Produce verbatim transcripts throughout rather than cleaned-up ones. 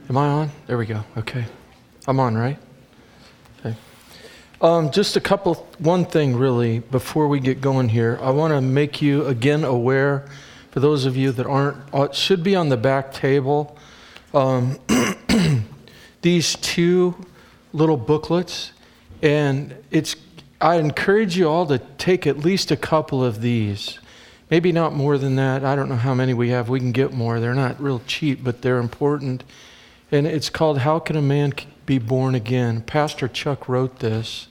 Am I on? There we go. Okay. I'm on, right? Okay. Um, just a couple, one thing really, before we get going here. I want to make you again aware, for those of you that aren't, it should be on the back table, um, these two little booklets. And it's, I encourage you all to take at least a couple of these. Maybe not more than that. I don't know how many we have. We can get more. They're not real cheap, but they're important. And it's called How Can a Man Be Born Again? Pastor Chuck wrote this,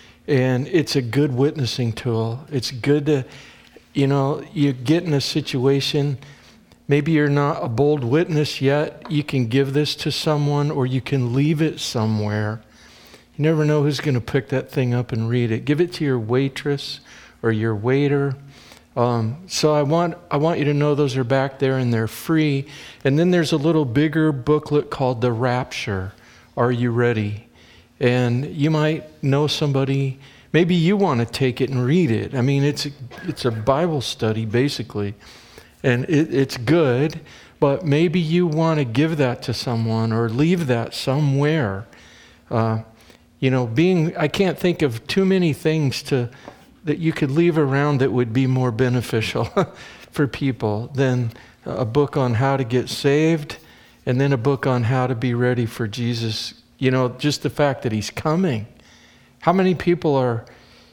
and it's a good witnessing tool. It's good to, you know, you get in a situation, maybe you're not a bold witness yet, you can give this to someone or you can leave it somewhere. You never know who's going to pick that thing up and read it. Give it to your waitress or your waiter. Um, so I want I want you to know those are back there and they're free. And then there's a little bigger booklet called The Rapture. Are you ready? And you might know somebody, maybe you want to take it and read it. I mean, it's a, it's a Bible study basically, and it, it's good, but maybe you want to give that to someone or leave that somewhere. Uh, you know, being I can't think of too many things to that you could leave around that would be more beneficial for people than a book on how to get saved and then a book on how to be ready for Jesus. You know, just the fact that he's coming. How many people are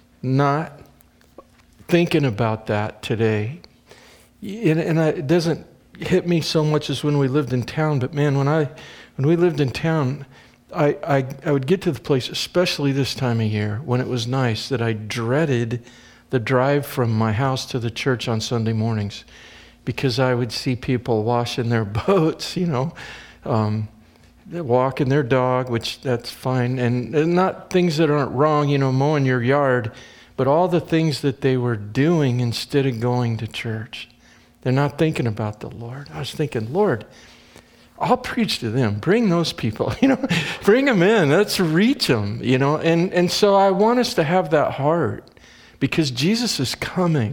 not thinking about that today? And, and I, it doesn't hit me so much as when we lived in town, but man, when I when we lived in town, I, I, I would get to the place, especially this time of year, when it was nice, that I dreaded the drive from my house to the church on Sunday mornings because I would see people washing their boats, you know, um, walking their dog, which that's fine, and, and not things that aren't wrong, you know, mowing your yard, but all the things that they were doing instead of going to church. They're not thinking about the Lord. I was thinking, Lord, I'll preach to them. Bring those people, you know, bring them in. Let's reach them, you know. And, and so I want us to have that heart because Jesus is coming.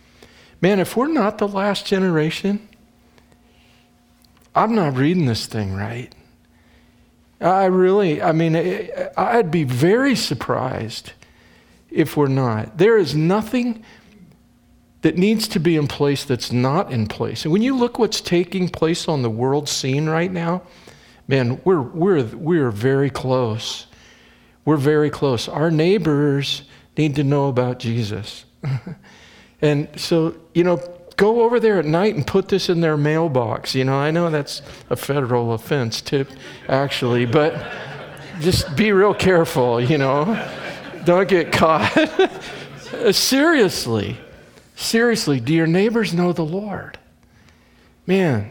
Man, if we're not the last generation, I'm not reading this thing right. I really, I mean, I'd be very surprised if we're not. There is nothing that needs to be in place that's not in place. And when you look what's taking place on the world scene right now, man, we're we're we're very close. We're very close. Our neighbors need to know about Jesus. And so, you know, go over there at night and put this in their mailbox. You know, I know that's a federal offense too, actually, but just be real careful, you know. Don't get caught. Seriously. Seriously, do your neighbors know the Lord? Man,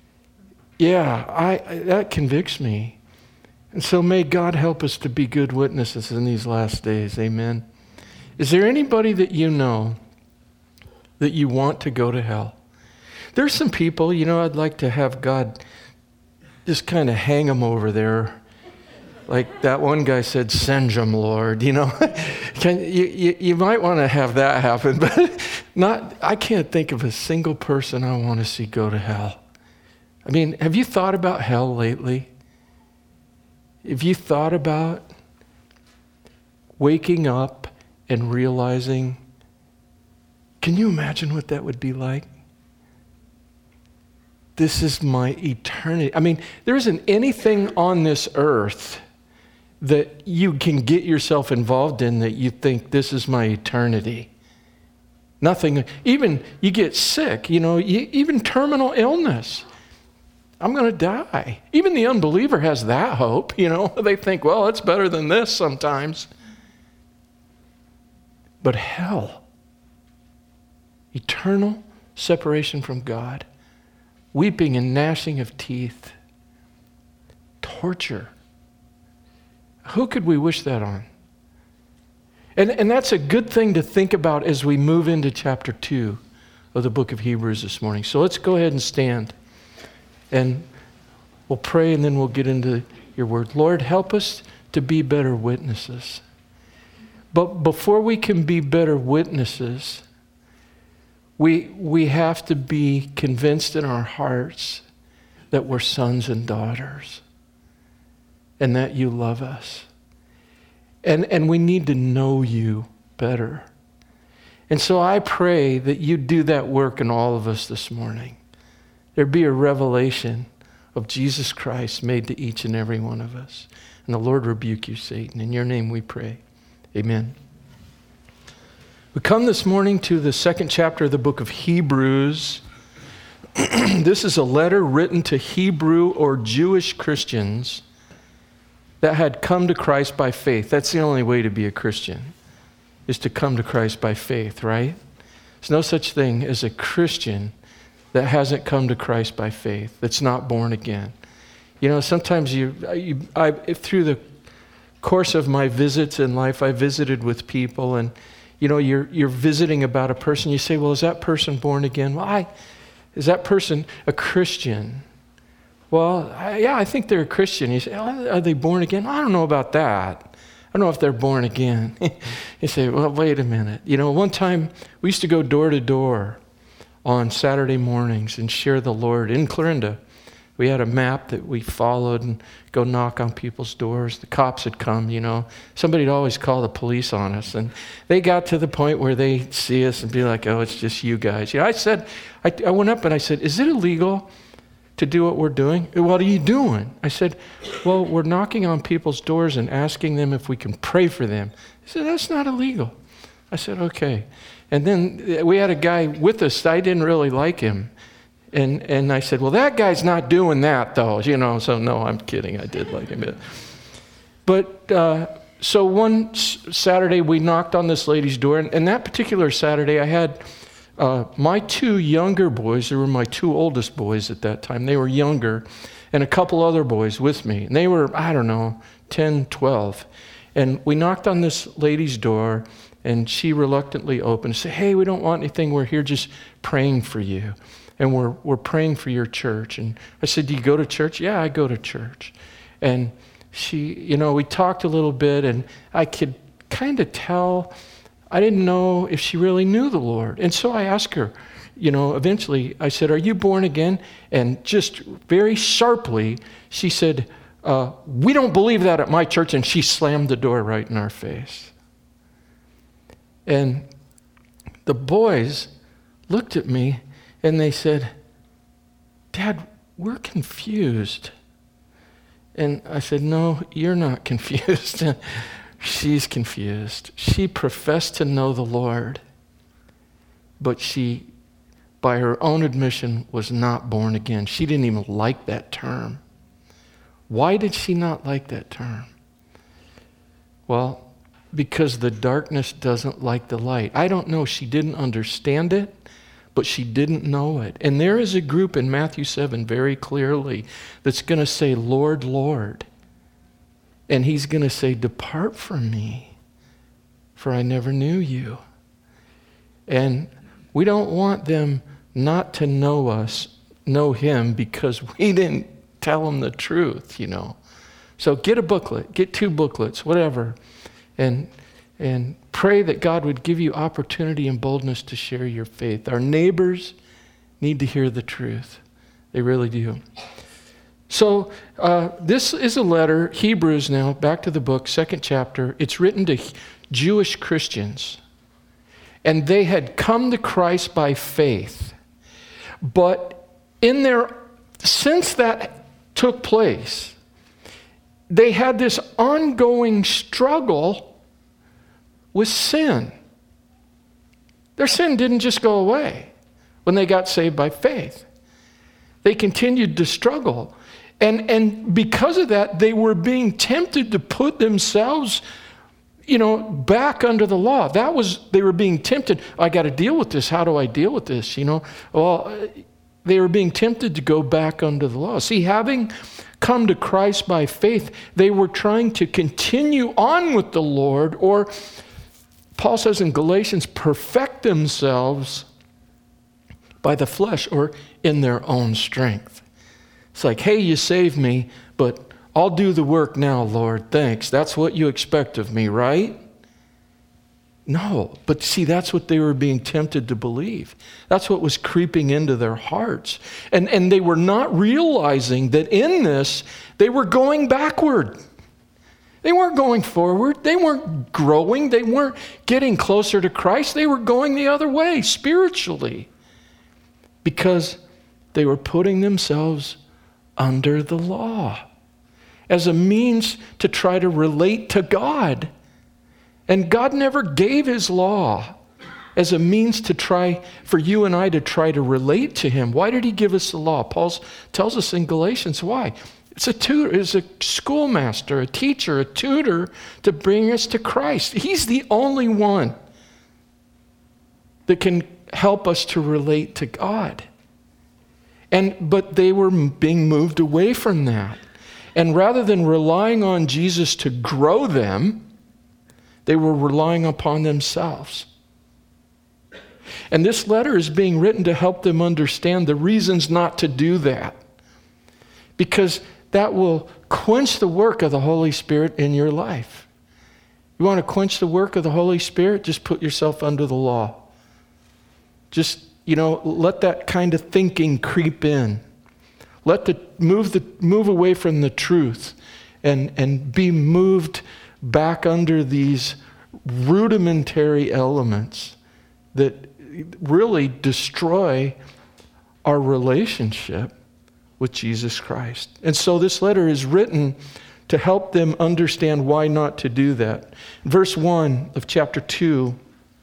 yeah, I, I that convicts me. And so may God help us to be good witnesses in these last days. Amen. Is there anybody that you know that you want to go to hell? There's some people, you know, I'd like to have God just kind of hang them over there. Like that one guy said, send them, Lord, you know. Can, you, you, you might want to have that happen, but not. I can't think of a single person I want to see go to hell. I mean, have you thought about hell lately? Have you thought about waking up and realizing, can you imagine what that would be like? This is my eternity. I mean, there isn't anything on this earth that you can get yourself involved in that you think this is my eternity. Nothing. Even you get sick, you know, you, even terminal illness. I'm going to die. Even the unbeliever has that hope, you know. They think, well, it's better than this sometimes. But hell, eternal separation from God, weeping and gnashing of teeth, torture. Who could we wish that on? And, and that's a good thing to think about as we move into chapter two of the book of Hebrews this morning. So let's go ahead and stand. And we'll pray and then we'll get into your word. Lord, help us to be better witnesses. But before we can be better witnesses, we, we have to be convinced in our hearts that we're sons and daughters. and that you love us. And, and we need to know you better. And so I pray that you do that work in all of us this morning. There be a revelation of Jesus Christ made to each and every one of us. And the Lord rebuke you, Satan. In your name we pray. Amen. We come this morning to the second chapter of the book of Hebrews. This is a letter written to Hebrew or Jewish Christians that had come to Christ by faith. That's the only way to be a Christian, is to come to Christ by faith, right? There's no such thing as a Christian that hasn't come to Christ by faith, that's not born again. You know, sometimes you, you I, through the course of my visits in life, I visited with people, and you know, you're you're visiting about a person. You say, well, is that person born again? Well, I, is that person a Christian? Well, I, yeah, I think they're a Christian. You say, oh, are they born again? I don't know about that. I don't know if they're born again. You say, well, wait a minute. You know, one time we used to go door to door on Saturday mornings and share the Lord in Clarinda. We had a map that we followed and go knock on people's doors. The cops had come, you know. Somebody'd always call the police on us. And they got to the point where they see us and be like, oh, it's just you guys. You know, I said, I, I went up and I said, is it illegal to do what we're doing? What are you doing? I said, well, we're knocking on people's doors and asking them if we can pray for them. He said, that's not illegal. I said, okay. And then we had a guy with us. I didn't really like him. And and I said, well, that guy's not doing that, though. You know, so no, I'm kidding. I did like him. But uh, so one s- Saturday, we knocked on this lady's door. And, and that particular Saturday, I had uh, my two younger boys. They were my two oldest boys at that time. They were younger. And a couple other boys with me. And they were, I don't know, ten, twelve. And we knocked on this lady's door. And she reluctantly opened and said, hey, we don't want anything. We're here just praying for you. And we're we're praying for your church. And I said, do you go to church? Yeah, I go to church. And she, you know, we talked a little bit, and I could kind of tell, I didn't know if she really knew the Lord. And so I asked her, you know, eventually, I said, are you born again? And just very sharply, she said, uh, we don't believe that at my church. And she slammed the door right in our face. And the boys looked at me, and they said, Dad, we're confused. And I said, no, you're not confused. She's confused. She professed to know the Lord, but she, by her own admission, was not born again. She didn't even like that term. Why did she not like that term? Well, because the darkness doesn't like the light. I don't know. She didn't understand it. But she didn't know it. And there is a group in Matthew seven very clearly that's going to say, Lord, Lord. And he's going to say, depart from me, for I never knew you. And we don't want them not to know us, know him, because we didn't tell them the truth, you know. So get a booklet, get two booklets, whatever, and and pray that God would give you opportunity and boldness to share your faith. Our neighbors need to hear the truth. They really do. So uh, this is a letter, Hebrews now, back to the book, second chapter. It's written to Jewish Christians. And they had come to Christ by faith. But in their, since that took place, they had this ongoing struggle with sin. Their sin didn't just go away when they got saved by faith. They continued to struggle. And, and because of that, they were being tempted to put themselves, you know, back under the law. That was, they were being tempted. I got to deal with this. How do I deal with this? You know, well, they were being tempted to go back under the law. See, having come to Christ by faith, they were trying to continue on with the Lord, or Paul says in Galatians, perfect themselves by the flesh or in their own strength. It's like, hey, you saved me, but I'll do the work now, Lord. Thanks. That's what you expect of me, right? No, but see, that's what they were being tempted to believe. That's what was creeping into their hearts. And, and they were not realizing that in this, they were going backward. They weren't going forward. They weren't growing. They weren't getting closer to Christ. They were going the other way spiritually because they were putting themselves under the law as a means to try to relate to God. And God never gave his law as a means to try for you and I to try to relate to him. Why did he give us the law? Paul tells us in Galatians why. It's a tutor, it's a schoolmaster, a teacher, a tutor to bring us to Christ. He's the only one that can help us to relate to God. And but they were being moved away from that. And rather than relying on Jesus to grow them, they were relying upon themselves. And this letter is being written to help them understand the reasons not to do that. Because that will quench the work of the Holy Spirit in your life. You want to quench the work of the Holy Spirit? Just put yourself under the law. Just, you know, let that kind of thinking creep in. Let the move the move away from the truth and, and be moved back under these rudimentary elements that really destroy our relationship with Jesus Christ. And so this letter is written to help them understand why not to do that. Verse one of chapter two,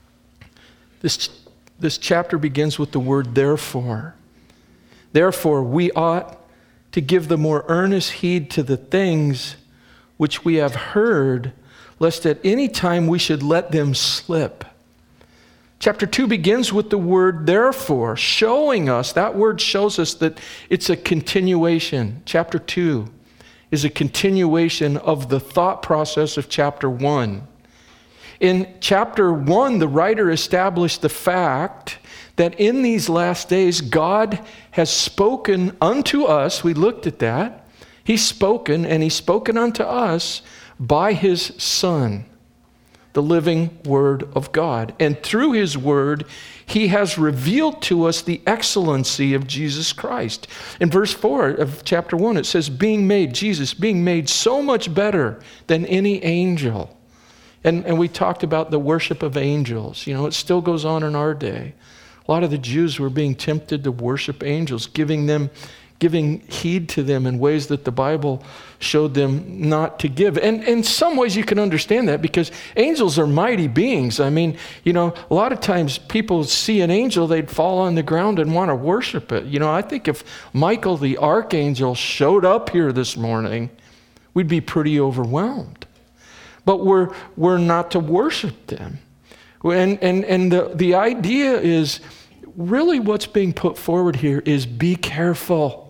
this, this chapter begins with the word therefore. Therefore, we ought to give the more earnest heed to the things which we have heard, lest at any time we should let them slip. Chapter two begins with the word therefore, showing us, that word shows us that it's a continuation. Chapter two is a continuation of the thought process of chapter one. In chapter one, the writer established the fact that in these last days, God has spoken unto us. We looked at that. He's spoken, and he's spoken unto us by his Son, the living Word of God. And through his Word, he has revealed to us the excellency of Jesus Christ. In verse four of chapter one, it says, being made, Jesus, being made so much better than any angel. And, and we talked about the worship of angels. You know, it still goes on in our day. A lot of the Jews were being tempted to worship angels, giving them giving heed to them in ways that the Bible showed them not to give. And in some ways you can understand that because angels are mighty beings. I mean, you know, a lot of times people see an angel, they'd fall on the ground and want to worship it. You know, I think if Michael the archangel showed up here this morning, we'd be pretty overwhelmed. But we're we're not to worship them. And and and the, the idea is really what's being put forward here is be careful.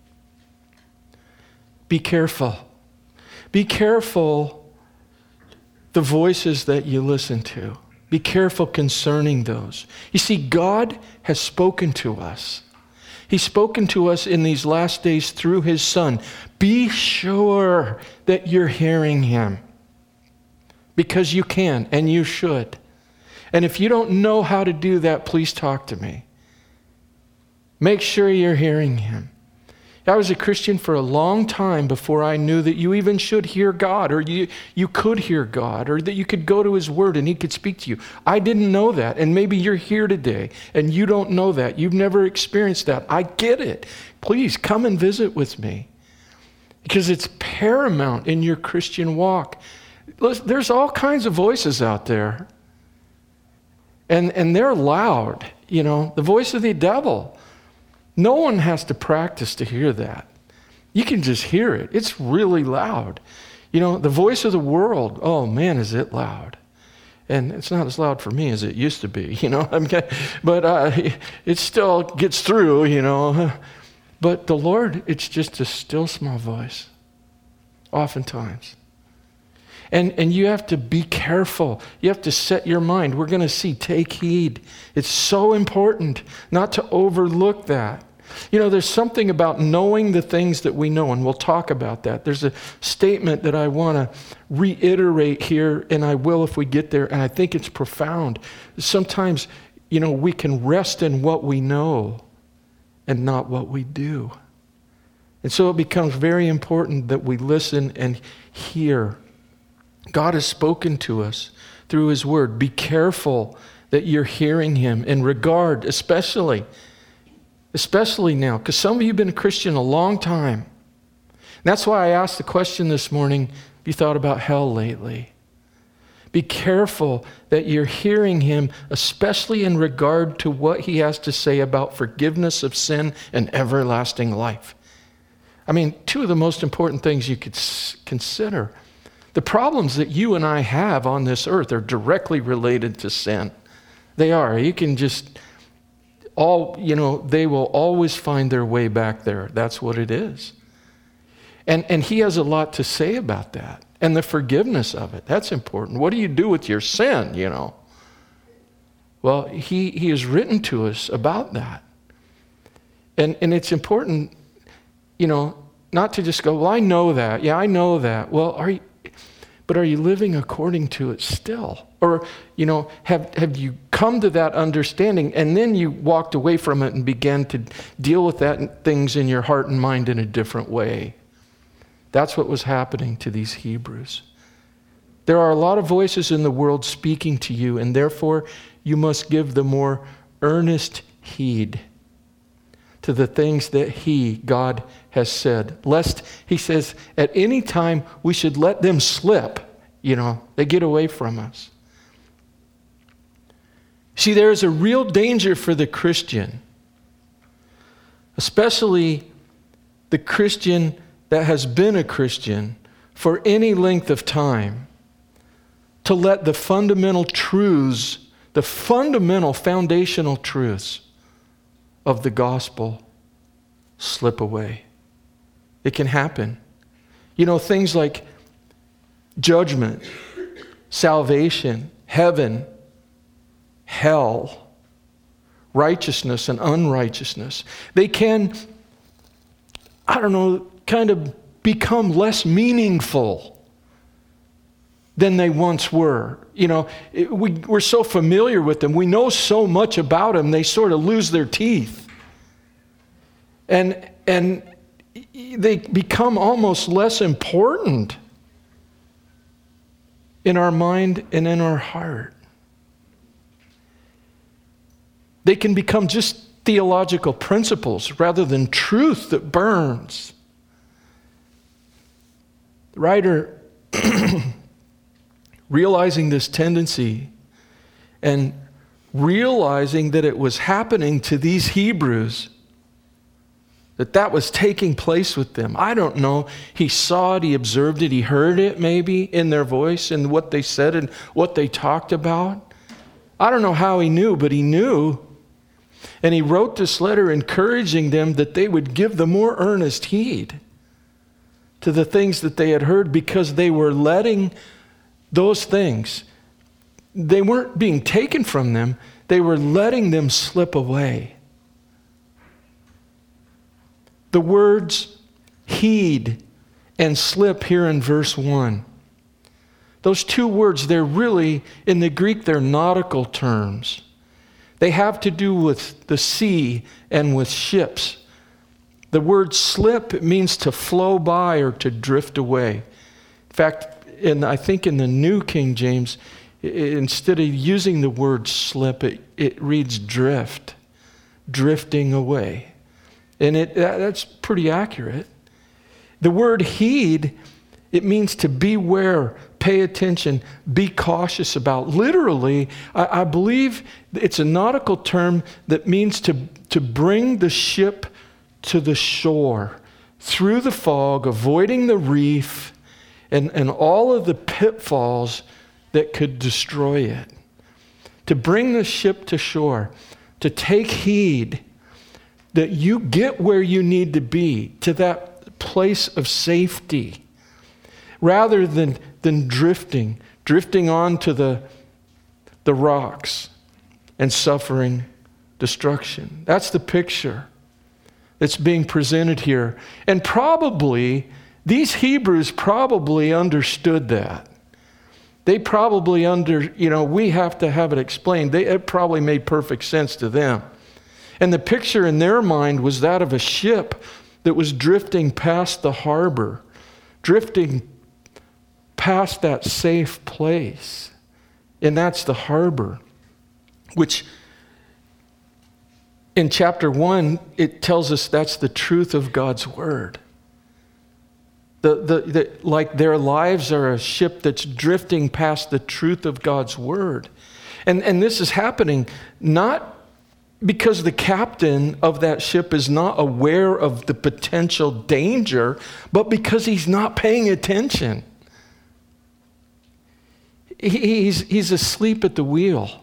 Be careful. Be careful the voices that you listen to. Be careful concerning those. You see, God has spoken to us. He's spoken to us in these last days through his Son. Be sure that you're hearing him. Because you can and you should. And if you don't know how to do that, please talk to me. Make sure you're hearing him. I was a Christian for a long time before I knew that you even should hear God, or you, you could hear God, or that you could go to his word and he could speak to you. I didn't know that, and maybe you're here today and you don't know that. You've never experienced that. I get it. Please come and visit with me because it's paramount in your Christian walk. Listen, there's all kinds of voices out there, and, and they're loud. You know, the voice of the devil. No one has to practice to hear that. You can just hear it. It's really loud. You know, the voice of the world, oh man, is it loud. And it's not as loud for me as it used to be, you know. I mean, but uh, it still gets through, you know. But the Lord, it's just a still small voice, oftentimes. And and you have to be careful. You have to set your mind. We're going to see, take heed. It's so important not to overlook that. You know, there's something about knowing the things that we know, and we'll talk about that. There's a statement that I want to reiterate here, and I will if we get there, and I think it's profound. Sometimes, you know, we can rest in what we know and not what we do. And so it becomes very important that we listen and hear God has spoken to us through his word. Be careful that you're hearing him in regard, especially, especially now, because some of you have been a Christian a long time. And that's why I asked the question this morning, have you thought about hell lately? Be careful that you're hearing him, especially in regard to what he has to say about forgiveness of sin and everlasting life. I mean, two of the most important things you could s- consider. The problems that you and I have on this earth are directly related to sin. They are. You can just, all, you know, they will always find their way back there. That's what it is. And, and he has a lot to say about that. And the forgiveness of it, that's important. What do you do with your sin, you know? Well, he, he has written to us about that. And, and it's important, you know, not to just go, well, I know that. Yeah, I know that. Well, are you, but are you living according to it still? Or, you know, have, have you come to that understanding and then you walked away from it and began to deal with that things in your heart and mind in a different way? That's what was happening to these Hebrews. There are a lot of voices in the world speaking to you, and therefore you must give the more earnest heed to the things that he, God, has said. Lest, he says, at any time we should let them slip. You know, they get away from us. See, there is a real danger for the Christian, especially the Christian that has been a Christian for any length of time, to let the fundamental truths, the fundamental foundational truths of the gospel slip away. It can happen. You know, things like judgment, salvation, heaven, hell, righteousness and unrighteousness. They can, I don't know, kind of become less meaningful than they once were. You know, it, we, we're so familiar with them. We know so much about them, they sort of lose their teeth. And, and they become almost less important in our mind and in our heart. They can become just theological principles rather than truth that burns. The writer, realizing this tendency and realizing that it was happening to these Hebrews, that that was taking place with them. I don't know. He saw it, he observed it, he heard it maybe in their voice and what they said and what they talked about. I don't know how he knew, but he knew. And he wrote this letter encouraging them that they would give the more earnest heed to the things that they had heard, because they were letting those things, they weren't being taken from them, they were letting them slip away. The words heed and slip here in verse one. Those two words, they're really, in the Greek, they're nautical terms. They have to do with the sea and with ships. The word slip means to flow by or to drift away. In fact, in, I think in the New King James, it, instead of using the word slip, it, it reads drift, drifting away. And it that, that's pretty accurate. The word heed, it means to beware, pay attention, be cautious about. Literally, I, I believe it's a nautical term that means to, to bring the ship to the shore through the fog, avoiding the reef and, and all of the pitfalls that could destroy it. To bring the ship to shore, to take heed that you get where you need to be, to that place of safety, rather than, than drifting, drifting onto the, the rocks and suffering destruction. That's the picture that's being presented here. And probably, these Hebrews probably understood that. They probably under, you know, we have to have it explained. They, it probably made perfect sense to them. And the picture in their mind was that of a ship that was drifting past the harbor, drifting past that safe place. And that's the harbor, which in chapter one, it tells us that's the truth of God's word. The, the, the, like their lives are a ship that's drifting past the truth of God's word. And, and this is happening not because the captain of that ship is not aware of the potential danger, but because he's not paying attention. He's, he's asleep at the wheel.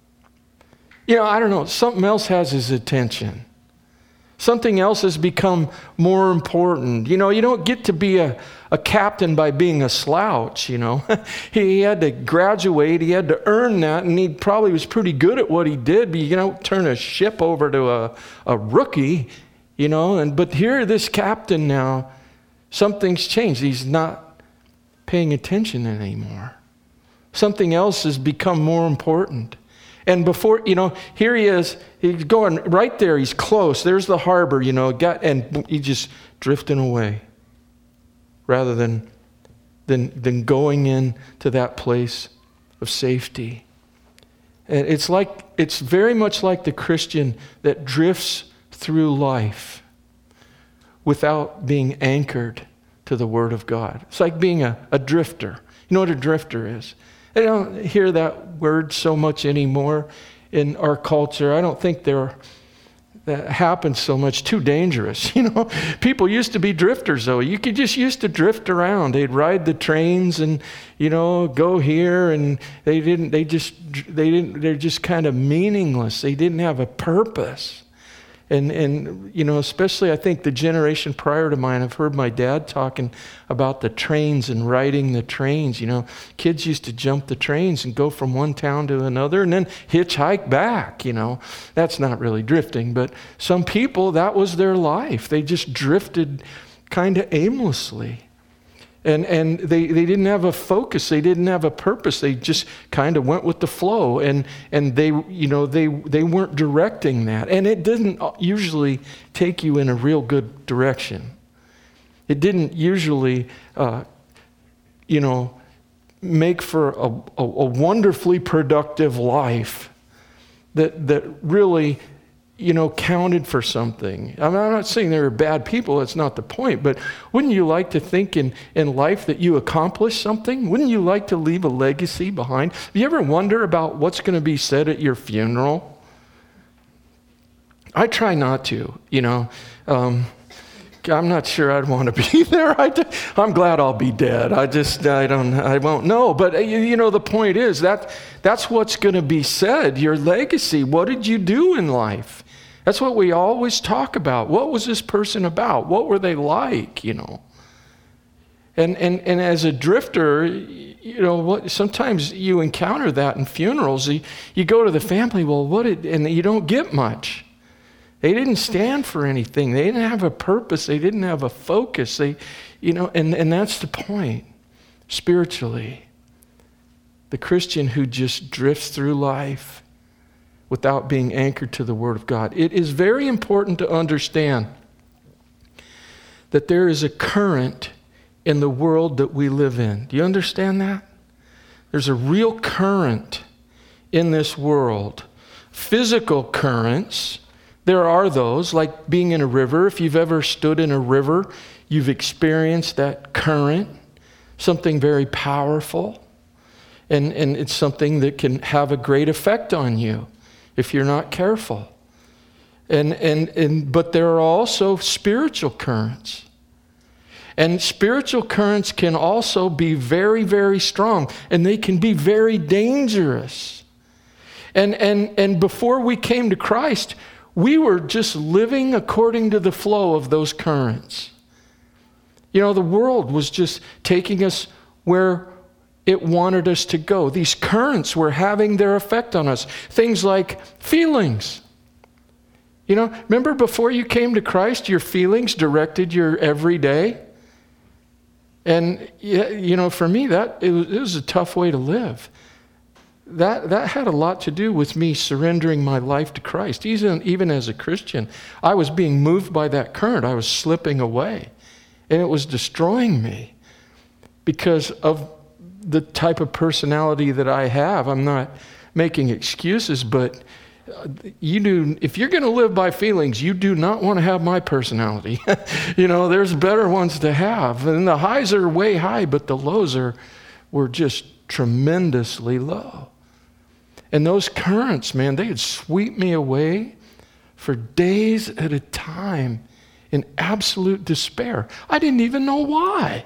You know, I don't know, something else has his attention. Something else has become more important. You know, you don't get to be a, a captain by being a slouch, you know. He had to graduate, he had to earn that, and he probably was pretty good at what he did, but you don't turn a ship over to a, a rookie, you know. And but here, this captain now, something's changed. He's not paying attention anymore. Something else has become more important. And before, you know, here he is, he's going right there, he's close, there's the harbor, you know, got, and he's just drifting away rather than, than, than going in to that place of safety. And it's like, it's very much like the Christian that drifts through life without being anchored to the Word of God. It's like being a, a drifter. You know what a drifter is? I don't hear that word so much anymore in our culture. I don't think there that happens so much. Too dangerous. You know, people used to be drifters, though. You could just used to drift around. They'd ride the trains and, you know, go here, and they didn't. They just. They didn't. They're just kind of meaningless. They didn't have a purpose. And, and you know, especially I think the generation prior to mine, I've heard my dad talking about the trains and riding the trains. You know, kids used to jump the trains and go from one town to another and then hitchhike back, you know. That's not really drifting, but some people, that was their life. They just drifted kind of aimlessly. And and they, they didn't have a focus. They didn't have a purpose. They just kind of went with the flow. And and they you know they they weren't directing that. And it didn't usually take you in a real good direction. It didn't usually uh, you know make for a, a, a wonderfully productive life that that really you know, counted for something. I mean, I'm not saying there are bad people, that's not the point, but wouldn't you like to think in, in life that you accomplished something? Wouldn't you like to leave a legacy behind? Have you ever wonder about what's going to be said at your funeral? I try not to, you know. Um, I'm not sure I'd want to be there. I just, I'm glad I'll be dead. I just, I don't, I won't know. But you, you know, the point is that that's what's going to be said, your legacy. What did you do in life? That's what we always talk about. What was this person about? What were they like, you know? And and and as a drifter, you know, what sometimes you encounter that in funerals. You, you go to the family, well, what did, and you don't get much. They didn't stand for anything. They didn't have a purpose. They didn't have a focus. They, you know, and, and that's the point. Spiritually, the Christian who just drifts through life without being anchored to the Word of God. It is very important to understand that there is a current in the world that we live in. Do you understand that? There's a real current in this world. Physical currents, there are those, like being in a river. If you've ever stood in a river, you've experienced that current, something very powerful. And, and it's something that can have a great effect on you if you're not careful. And, and, and, but there are also spiritual currents. And spiritual currents can also be very, very strong, and they can be very dangerous. And, and, and before we came to Christ, we were just living according to the flow of those currents. You know, the world was just taking us where it wanted us to go. These currents were having their effect on us. Things like feelings. You know, remember before you came to Christ, your feelings directed your everyday? And, you know, for me, that it was, it was a tough way to live. That that had a lot to do with me surrendering my life to Christ. Even, even as a Christian, I was being moved by that current. I was slipping away. And it was destroying me because of the type of personality that I have. I'm not making excuses, but you do, if you're going to live by feelings, you do not want to have my personality. You know, there's better ones to have. And the highs are way high, but the lows are were just tremendously low. And those currents, man, they would sweep me away for days at a time in absolute despair. I didn't even know why.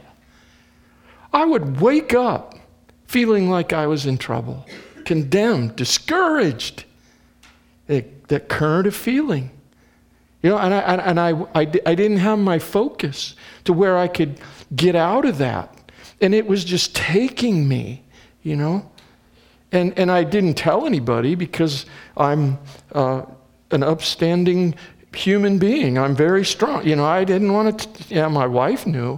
I would wake up feeling like I was in trouble, condemned, discouraged. It, that current of feeling. You know, and, I, and I, I, I didn't have my focus to where I could get out of that. And it was just taking me, you know. And, and I didn't tell anybody because I'm uh, an upstanding human being. I'm very strong. You know, I didn't want to, yeah, my wife knew.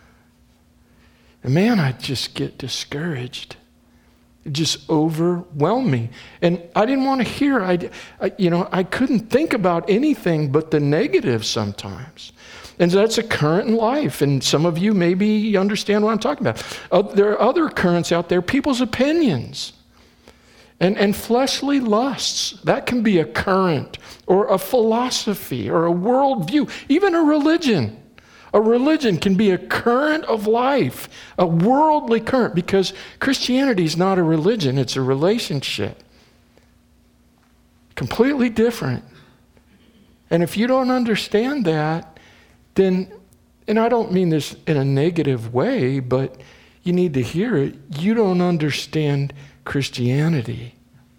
And man, I'd just get discouraged. It just overwhelmed me. And I didn't want to hear, I, I, you know, I couldn't think about anything but the negative sometimes. And that's a current in life. And some of you maybe understand what I'm talking about. Uh, there are other currents out there, people's opinions. And, and fleshly lusts, that can be a current or a philosophy or a worldview, even a religion. A religion can be a current of life, a worldly current, because Christianity is not a religion, it's a relationship. Completely different. And if you don't understand that, then, and I don't mean this in a negative way, but you need to hear it, you don't understand Christianity.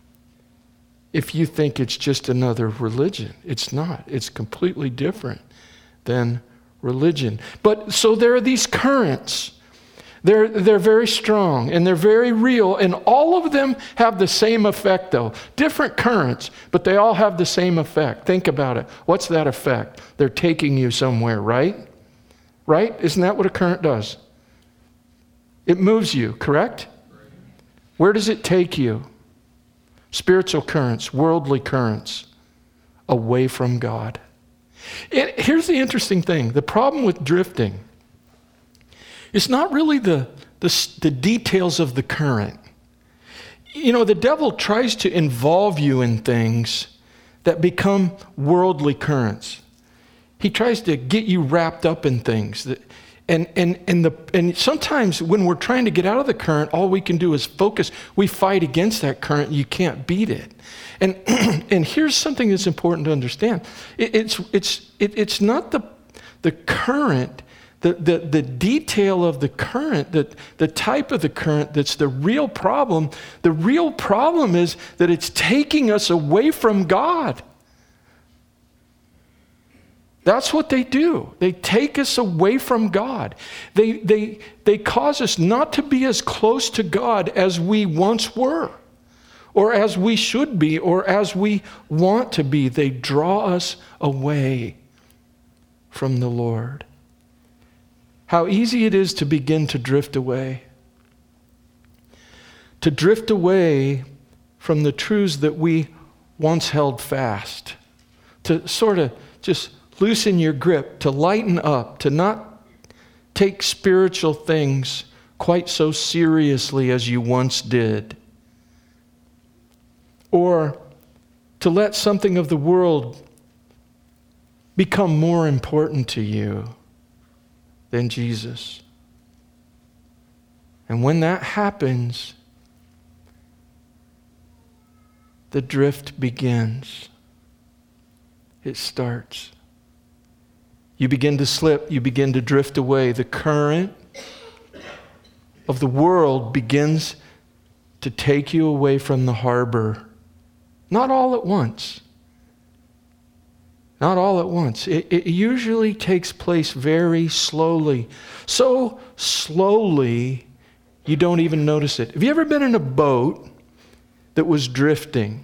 If you think it's just another religion, it's not. It's completely different than religion. But so there are these currents. They're, they're very strong and they're very real, and all of them have the same effect though. Different currents, but they all have the same effect. Think about it. What's that effect? They're taking you somewhere, right? Right? Isn't that what a current does? It moves you, correct? Where does it take you? Spiritual currents, worldly currents, away from God. It, here's the interesting thing. The problem with drifting, it's not really the, the, the details of the current. You know, the devil tries to involve you in things that become worldly currents. He tries to get you wrapped up in things that, And and and the and sometimes when we're trying to get out of the current, all we can do is focus. We fight against that current. You can't beat it. And and here's something that's important to understand. It, it's it's it, it's not the the current, the, the the detail of the current, the the type of the current that's the real problem. The real problem is that it's taking us away from God. That's what they do. They take us away from God. They, they, they cause us not to be as close to God as we once were, or as we should be, or as we want to be. They draw us away from the Lord. How easy it is to begin to drift away. To drift away from the truths that we once held fast. To sort of just loosen your grip, to lighten up, to not take spiritual things quite so seriously as you once did. Or to let something of the world become more important to you than Jesus. And when that happens, the drift begins. It starts. You begin to slip, you begin to drift away. The current of the world begins to take you away from the harbor. Not all at once. Not all at once. It, it usually takes place very slowly. So slowly, you don't even notice it. Have you ever been in a boat that was drifting?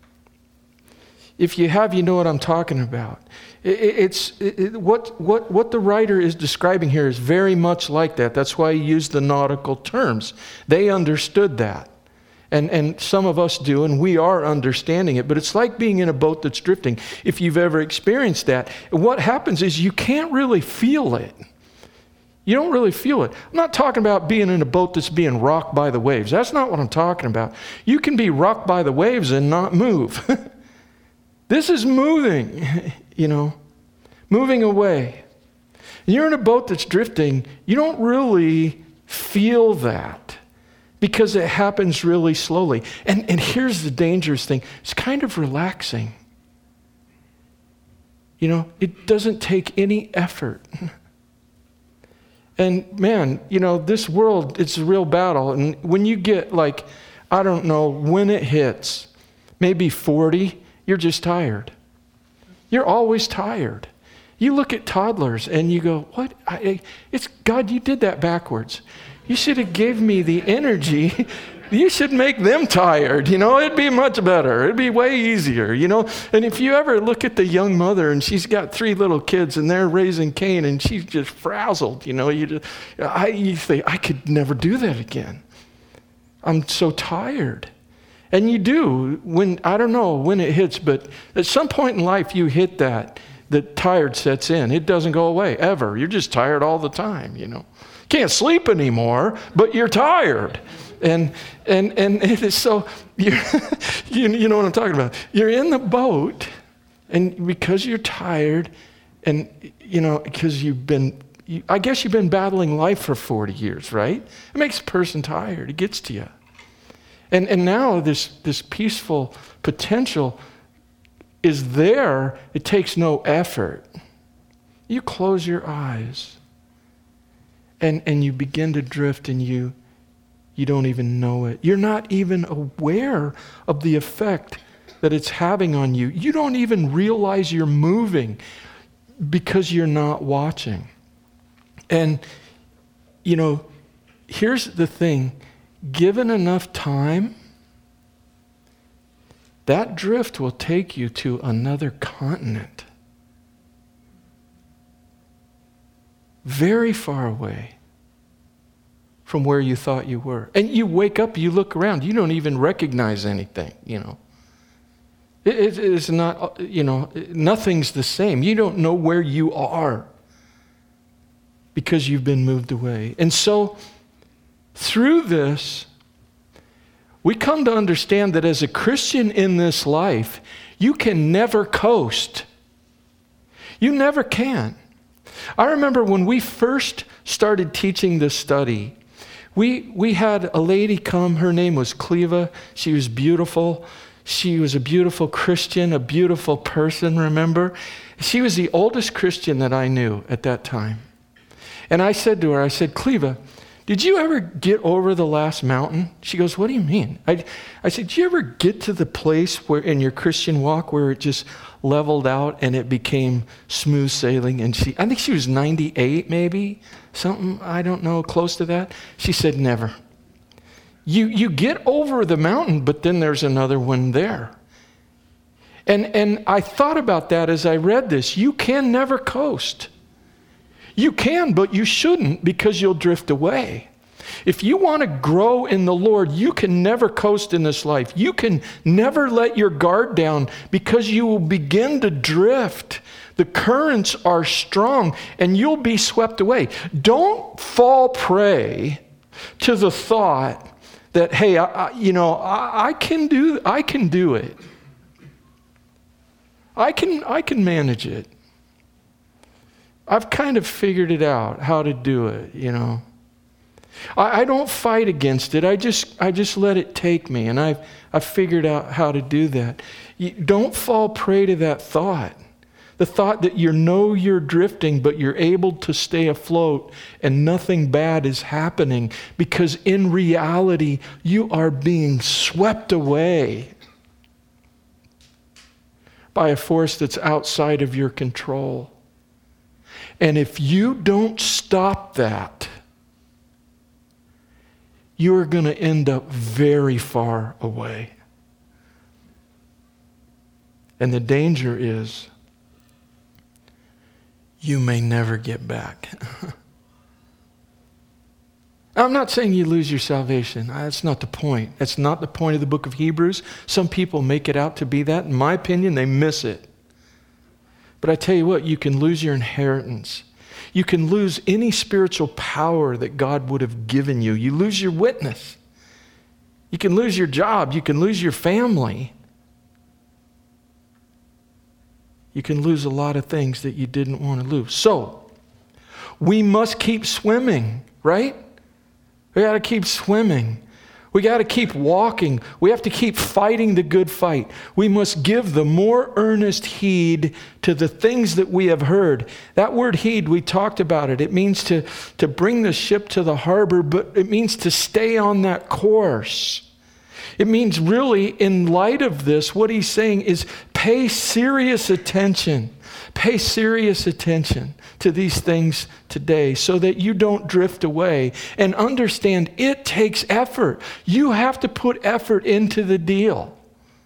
If you have, you know what I'm talking about. It's it, what what what the writer is describing here is very much like that. That's why he used the nautical terms. They understood that, and and some of us do, and we are understanding it. But it's like being in a boat that's drifting. If you've ever experienced that, what happens is you can't really feel it. You don't really feel it. I'm not talking about being in a boat that's being rocked by the waves. That's not what I'm talking about. You can be rocked by the waves and not move. This is moving, you know, moving away. You're in a boat that's drifting. You don't really feel that because it happens really slowly. And, and here's the dangerous thing. It's kind of relaxing. You know, it doesn't take any effort. And man, you know, this world, it's a real battle. And when you get like, I don't know, when it hits, maybe forty, you're just tired. You're always tired. You look at toddlers and you go, what? I, it's God, you did that backwards. You should have gave me the energy. You should make them tired, you know, it'd be much better. It'd be way easier, you know. And if you ever look at the young mother and she's got three little kids and they're raising Cain and she's just frazzled, you know, you just, I, you think, I could never do that again. I'm so tired. And you do when, I don't know when it hits, but at some point in life you hit that, that tired sets in. It doesn't go away ever. You're just tired all the time, you know. Can't sleep anymore, but you're tired. And and and it is so, you're, you, you know what I'm talking about. You're in the boat, and because you're tired, and, you know, because you've been, you, I guess you've been battling life for forty years, right? It makes a person tired. It gets to you. And and now this this peaceful potential is there. It takes no effort. You close your eyes, and and you begin to drift, and you You don't even know it. You're not even aware of the effect that it's having on you. You don't even realize you're moving because you're not watching. And, you know, here's the thing. Given enough time, that drift will take you to another continent. Very far away from where you thought you were. And you wake up, you look around, you don't even recognize anything, you know. It, it is not, you know, nothing's the same. You don't know where you are because you've been moved away. And so, through this, we come to understand that as a Christian in this life, you can never coast. You never can. I remember when we first started teaching this study, We we had a lady come, her name was Cleva. She was beautiful. She was a beautiful Christian, a beautiful person, remember? She was the oldest Christian that I knew at that time. And I said to her, I said, Cleva, did you ever get over the last mountain? She goes, what do you mean? I, I said, did you ever get to the place where in your Christian walk where it just leveled out and it became smooth sailing? And she, I think she was ninety-eight maybe, something, I don't know, close to that. She said, never. You you get over the mountain, but then there's another one there. And and I thought about that as I read this. You can never coast. You can, but you shouldn't because you'll drift away. If you want to grow in the Lord, you can never coast in this life. You can never let your guard down because you will begin to drift. The currents are strong and you'll be swept away. Don't fall prey to the thought that, hey, I, I, you know, I, I can do, I can do it. I can, I can manage it. I've kind of figured it out how to do it, you know. I, I don't fight against it. I just I just let it take me, and I've I've figured out how to do that. You don't fall prey to that thought. The thought that you know you're drifting, but you're able to stay afloat and nothing bad is happening, because in reality, you are being swept away by a force that's outside of your control. And if you don't stop that, you're going to end up very far away. And the danger is you may never get back. I'm not saying you lose your salvation. That's not the point. That's not the point of the book of Hebrews. Some people make it out to be that. In my opinion, they miss it. But I tell you what, you can lose your inheritance. You can lose any spiritual power that God would have given you. You lose your witness. You can lose your job. You can lose your family. You can lose a lot of things that you didn't want to lose. So, we must keep swimming, right? We got to keep swimming. We got to keep walking. We have to keep fighting the good fight. We must give the more earnest heed to the things that we have heard. That word heed, we talked about it. It means to, to bring the ship to the harbor, but it means to stay on that course. It means really, in light of this, what he's saying is pay serious attention. Pay serious attention to these things today so that you don't drift away. And understand it takes effort. You have to put effort into the deal.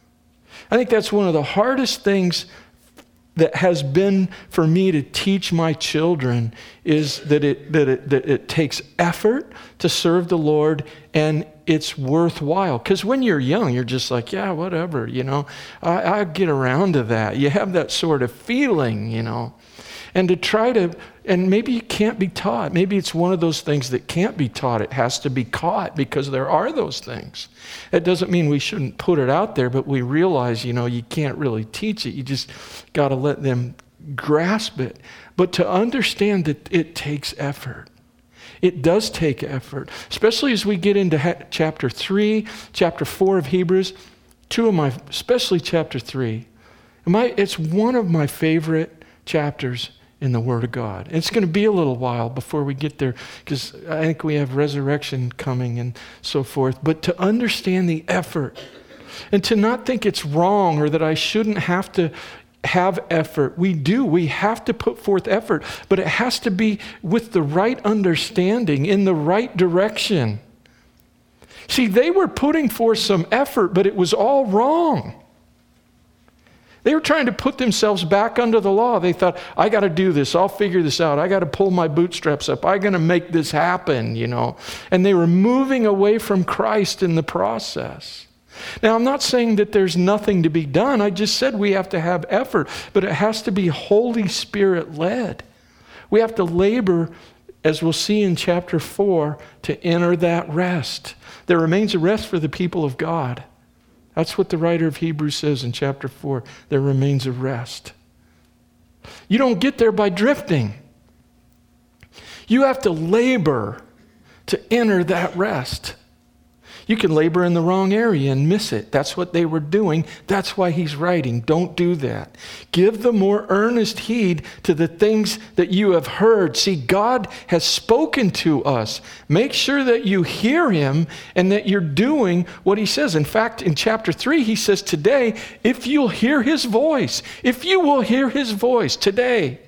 I think that's one of the hardest things that has been for me to teach my children is that it, that it, that it takes effort to serve the Lord, and it's worthwhile. Because when you're young, you're just like, yeah, whatever, you know, I, I get around to that. You have that sort of feeling, you know. And to try to, and maybe it can't be taught. Maybe it's one of those things that can't be taught. It has to be caught because there are those things. It doesn't mean we shouldn't put it out there, but we realize, you know, you can't really teach it. You just got to let them grasp it. But to understand that it takes effort. It does take effort, especially as we get into ha- chapter three, chapter four of Hebrews, two of my, especially chapter three. My, it's one of my favorite chapters in the Word of God. It's going to be a little while before we get there because I think we have resurrection coming and so forth. But to understand the effort and to not think it's wrong or that I shouldn't have to have effort. We do. We have to put forth effort, but it has to be with the right understanding, in the right direction. See, they were putting forth some effort, but it was all wrong. They were trying to put themselves back under the law. They thought, I got to do this. I'll figure this out. I got to pull my bootstraps up. I'm going to make this happen, you know. And they were moving away from Christ in the process. Now, I'm not saying that there's nothing to be done. I just said we have to have effort, but it has to be Holy Spirit led. We have to labor, as we'll see in chapter four, to enter that rest. There remains a rest for the people of God. That's what the writer of Hebrews says in chapter four. There remains a rest. You don't get there by drifting. You have to labor to enter that rest. You can labor in the wrong area and miss it. That's what they were doing. That's why he's writing. Don't do that. Give the more earnest heed to the things that you have heard. See, God has spoken to us. Make sure that you hear him and that you're doing what he says. In fact, in chapter three, he says today, if you'll hear his voice, if you will hear his voice today.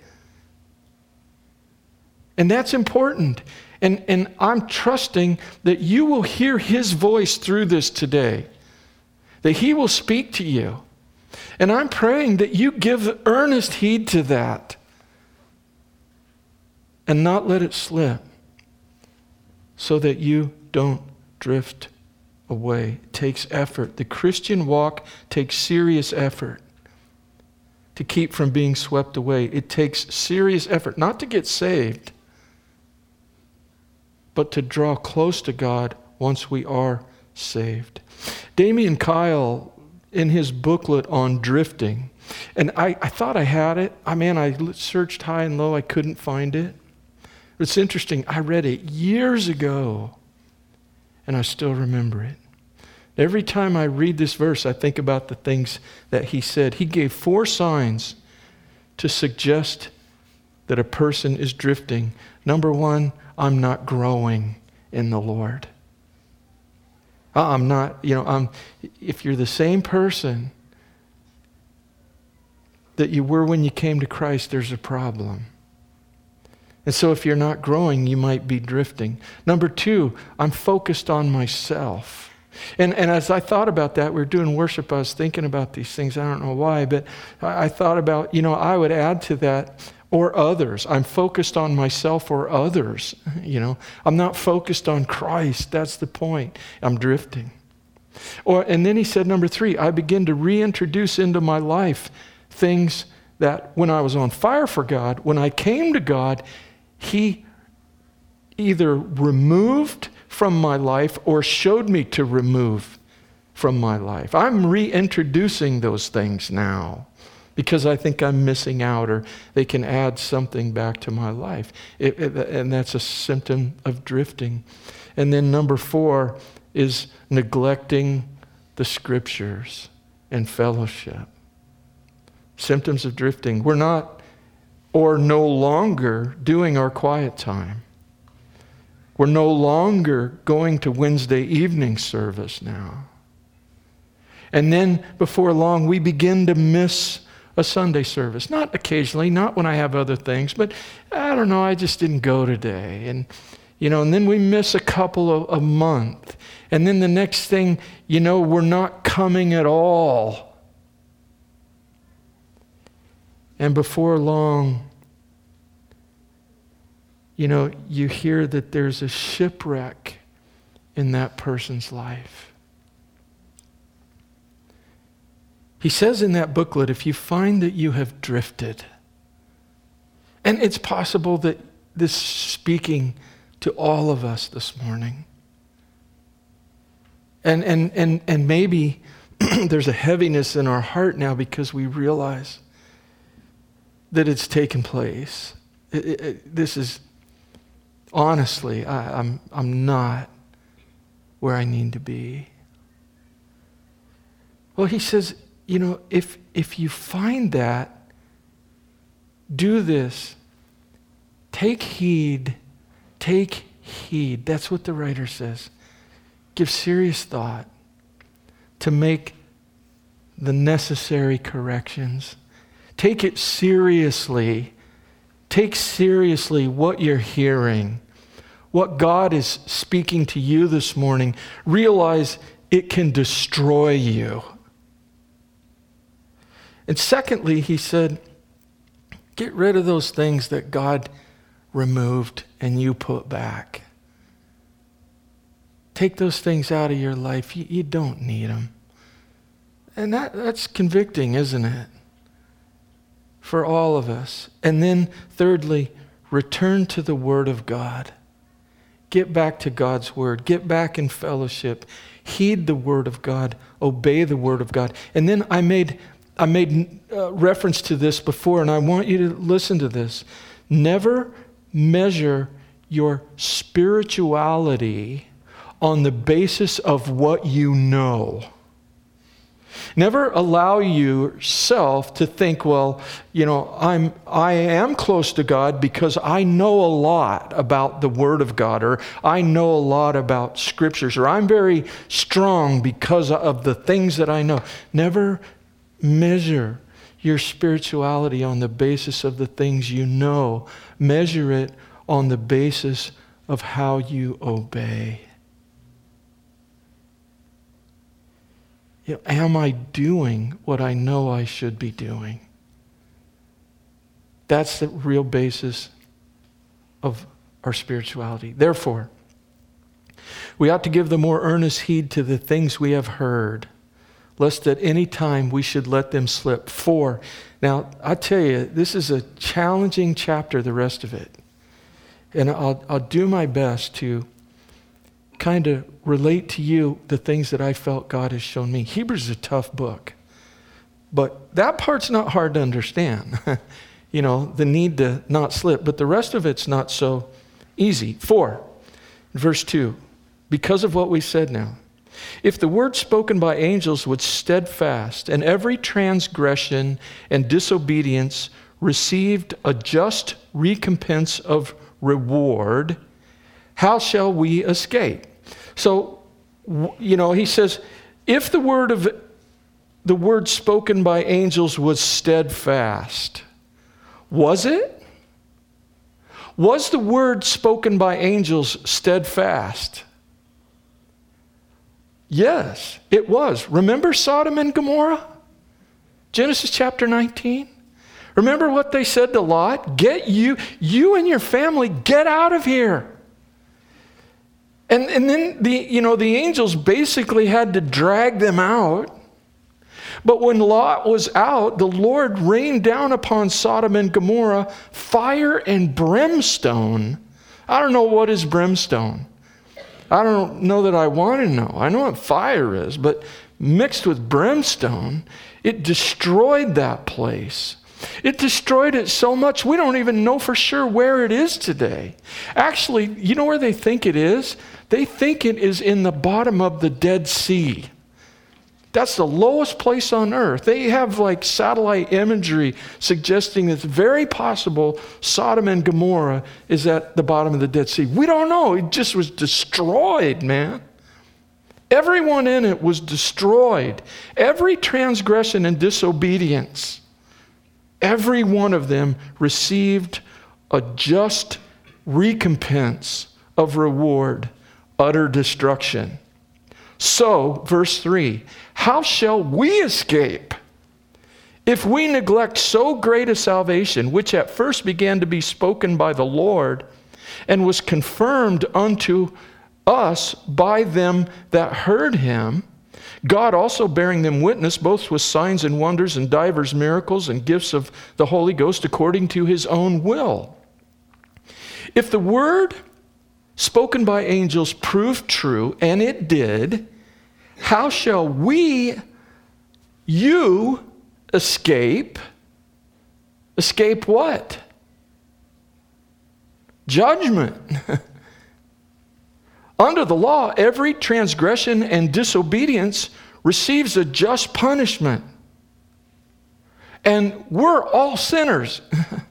And that's important. And, and I'm trusting that you will hear his voice through this today, that he will speak to you. And I'm praying that you give earnest heed to that and not let it slip so that you don't drift away. It takes effort. The Christian walk takes serious effort to keep from being swept away. It takes serious effort, not to get saved, but to draw close to God once we are saved. Damian Kyle, in his booklet on drifting, and I, I thought I had it. I mean, I searched high and low. I couldn't find it. It's interesting. I read it years ago, and I still remember it. Every time I read this verse, I think about the things that he said. He gave four signs to suggest that a person is drifting. Number one, I'm not growing in the Lord. I'm not, you know, I'm, if you're the same person that you were when you came to Christ, there's a problem. And so if you're not growing, you might be drifting. Number two, I'm focused on myself. And and as I thought about that, we were doing worship, I was thinking about these things. I don't know why, but I, I thought about, you know, I would add to that, or others. I'm focused on myself or others. You know, I'm not focused on Christ. That's the point. I'm drifting. Or and then he said, number three, I begin to reintroduce into my life things that when I was on fire for God, when I came to God, He either removed from my life or showed me to remove from my life. I'm reintroducing those things now because I think I'm missing out or they can add something back to my life. It, it, and that's a symptom of drifting. And then number four is neglecting the scriptures and fellowship. Symptoms of drifting. We're not or no longer doing our quiet time. We're no longer going to Wednesday evening service now. And then before long, we begin to miss a Sunday service. Not occasionally, not when I have other things, but I don't know, I just didn't go today. And, you know, and then we miss a couple of a month. And then the next thing, you know, we're not coming at all. And before long, you know, you hear that there's a shipwreck in that person's life. He says in that booklet, if you find that you have drifted, and it's possible that this is speaking to all of us this morning, and and and and maybe there's a heaviness in our heart now because we realize that it's taken place. It, it, it, this is honestly, I, I'm I'm not where I need to be. Well, he says, you know, if if you find that, do this. Take heed. Take heed. That's what the writer says. Give serious thought to make the necessary corrections. Take it seriously. Take seriously what you're hearing, what God is speaking to you this morning. Realize it can destroy you. And secondly, he said, get rid of those things that God removed and you put back. Take those things out of your life. You, you don't need them. And that, that's convicting, isn't it? For all of us. And then thirdly, return to the Word of God. Get back to God's Word. Get back in fellowship. Heed the Word of God. Obey the Word of God. And then I made... I made uh, reference to this before, and I want you to listen to this. Never measure your spirituality on the basis of what you know. Never allow yourself to think, well, you know, I'm I am close to God because I know a lot about the Word of God, or I know a lot about Scriptures, or I'm very strong because of the things that I know. Never measure your spirituality on the basis of the things you know. Measure it on the basis of how you obey. You know, am I doing what I know I should be doing? That's the real basis of our spirituality. Therefore, we ought to give the more earnest heed to the things we have heard, lest at any time we should let them slip. For, now, I tell you, this is a challenging chapter, the rest of it. And I'll, I'll do my best to kind of relate to you the things that I felt God has shown me. Hebrews is a tough book, but that part's not hard to understand. You know, the need to not slip, but the rest of it's not so easy. For, verse two, because of what we said now, if the word spoken by angels was steadfast, and every transgression and disobedience received a just recompense of reward, how shall we escape? So, you know, he says, if the word of the word spoken by angels was steadfast, was it? Was the word spoken by angels steadfast? Yes, it was. Remember Sodom and Gomorrah? Genesis chapter nineteen? Remember what they said to Lot? Get you, you and your family, get out of here. And, and then the, you know, the angels basically had to drag them out. But when Lot was out, the Lord rained down upon Sodom and Gomorrah fire and brimstone. I don't know what is brimstone. I don't know that I want to know. I know what fire is, but mixed with brimstone, it destroyed that place. It destroyed it so much, we don't even know for sure where it is today. Actually, you know where they think it is? They think it is in the bottom of the Dead Sea. That's the lowest place on earth. They have like satellite imagery suggesting it's very possible Sodom and Gomorrah is at the bottom of the Dead Sea. We don't know. It just was destroyed, man. Everyone in it was destroyed. Every transgression and disobedience, every one of them received a just recompense of reward, utter destruction. So, verse three, how shall we escape if we neglect so great a salvation, which at first began to be spoken by the Lord and was confirmed unto us by them that heard him, God also bearing them witness, both with signs and wonders and divers miracles and gifts of the Holy Ghost according to his own will? If the word spoken by angels proved true, and it did, how shall we, you, escape? Escape what? Judgment. Under the law, every transgression and disobedience receives a just punishment. And we're all sinners.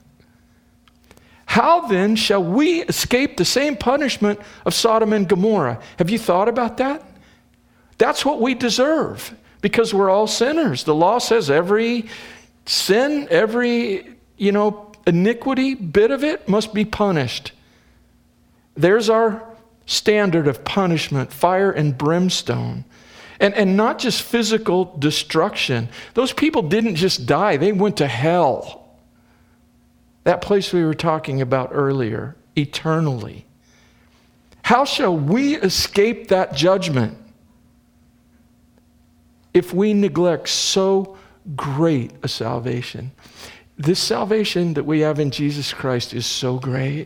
How then shall we escape the same punishment of Sodom and Gomorrah? Have you thought about that? That's what we deserve because we're all sinners. The law says every sin, every, you know, iniquity, bit of it must be punished. There's our standard of punishment, fire and brimstone. And, and not just physical destruction. Those people didn't just die, they went to hell. That place we were talking about earlier, eternally. How shall we escape that judgment if we neglect so great a salvation? This salvation that we have in Jesus Christ is so great.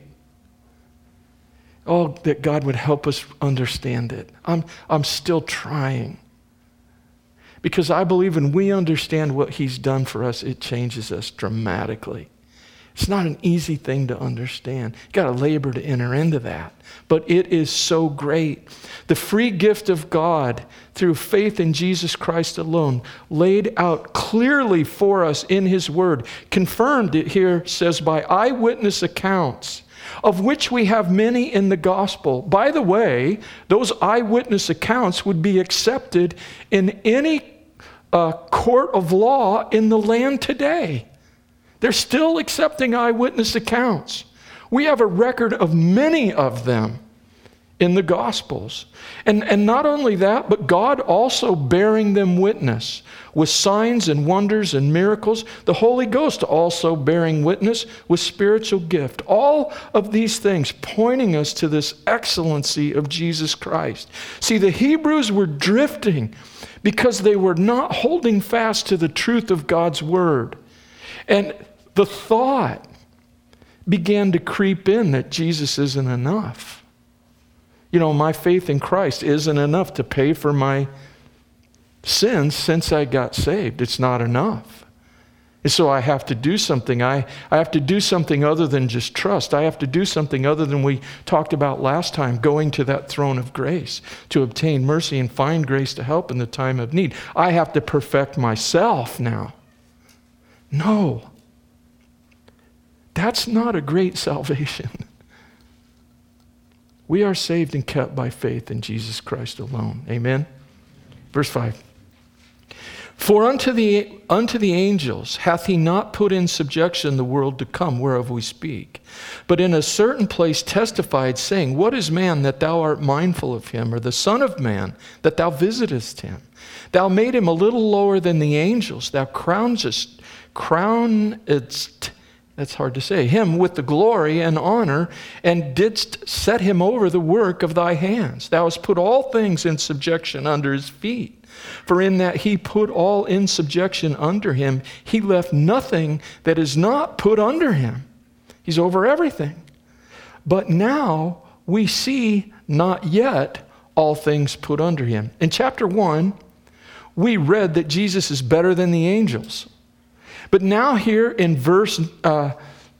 Oh, that God would help us understand it. I'm, I'm still trying. Because I believe when we understand what he's done for us, it changes us dramatically. It's not an easy thing to understand. You've got to labor to enter into that. But it is so great. The free gift of God through faith in Jesus Christ alone, laid out clearly for us in his word, confirmed it here, says, by eyewitness accounts, of which we have many in the gospel. By the way, those eyewitness accounts would be accepted in any uh, court of law in the land today. They're still accepting eyewitness accounts. We have a record of many of them in the Gospels. And, and not only that, but God also bearing them witness with signs and wonders and miracles. The Holy Ghost also bearing witness with spiritual gift. All of these things pointing us to this excellency of Jesus Christ. See, the Hebrews were drifting because they were not holding fast to the truth of God's word. And the thought began to creep in that Jesus isn't enough. You know, my faith in Christ isn't enough to pay for my sins since I got saved. It's not enough. And so I have to do something. I, I have to do something other than just trust. I have to do something other than we talked about last time, going to that throne of grace to obtain mercy and find grace to help in the time of need. I have to perfect myself now. No. That's not a great salvation. We are saved and kept by faith in Jesus Christ alone. Amen? Verse five. For unto the, unto the angels hath he not put in subjection the world to come, whereof we speak, but in a certain place testified, saying, What is man that thou art mindful of him, or the son of man that thou visitest him? Thou made him a little lower than the angels. Thou crownest, crownedst, that's hard to say, him with the glory and honor, and didst set him over the work of thy hands. Thou hast put all things in subjection under his feet. For in that he put all in subjection under him, he left nothing that is not put under him. He's over everything. But now we see not yet all things put under him. In chapter one, we read that Jesus is better than the angels. But now here in verse uh,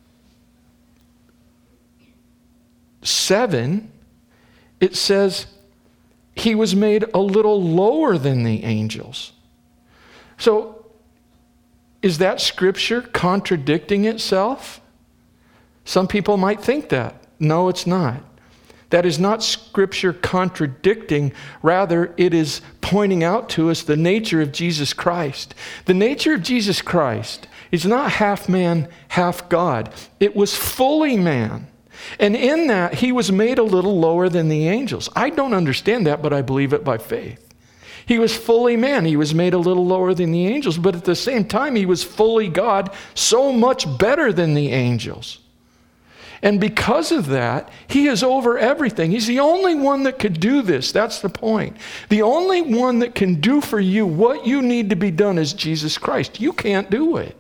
seven, it says he was made a little lower than the angels. So is that scripture contradicting itself? Some people might think that. No, it's not. That is not scripture contradicting. Rather, it is pointing out to us the nature of Jesus Christ. The nature of Jesus Christ is not half man, half God. It was fully man. And in that, he was made a little lower than the angels. I don't understand that, but I believe it by faith. He was fully man. He was made a little lower than the angels, but at the same time, he was fully God, so much better than the angels. And because of that, he is over everything. He's the only one that could do this. That's the point. The only one that can do for you what you need to be done is Jesus Christ. You can't do it.